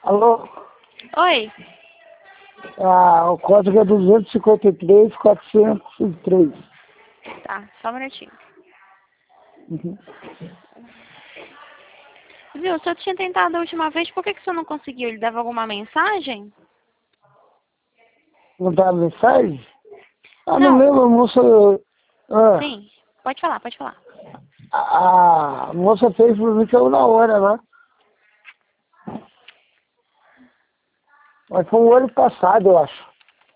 Alô? Oi. O código é 253-403. Tá, só um minutinho. Uhum. Viu, o senhor tinha tentado a última vez, por que o senhor não conseguiu? Ele dava alguma mensagem? Não dá mensagem? Não Não. lembro, a moça... Sim, pode falar, pode falar. A moça fez pra mim que eu na hora lá. Mas foi o ano passado, eu acho.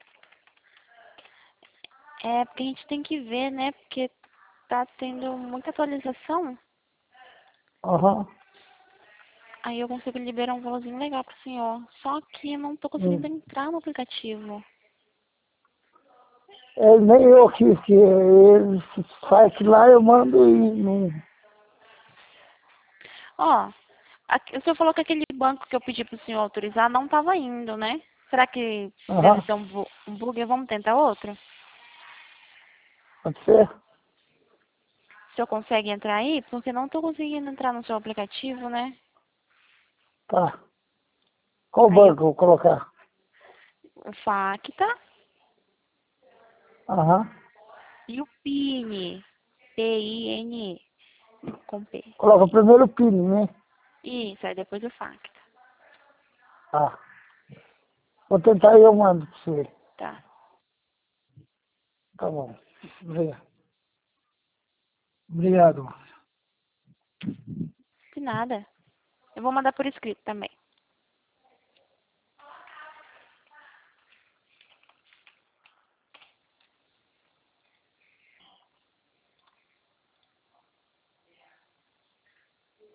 É, porque a gente tem que ver, né? Porque tá tendo muita atualização. Aham. Aí eu consigo liberar um valorzinho legal pro senhor. Só que eu não tô conseguindo entrar no aplicativo. Nem eu aqui, que ele faz lá, eu mando e não... Ó, o senhor falou que aquele banco que eu pedi pro senhor autorizar não tava indo, né? Será que deve Aham, ser um bug? Vamos tentar outro? pode ser? O senhor consegue entrar aí? Porque não tô conseguindo entrar no seu aplicativo, né? Tá. Qual Aí eu, banco eu vou colocar? o Facta Aham. e o PIN. PIN. Com P. Coloca primeiro o PIN, né? Isso, aí depois o Facta. Tá. Vou tentar e eu mando pra você. Tá. Tá bom. Obrigado. Obrigado. De nada. Eu vou mandar por escrito também.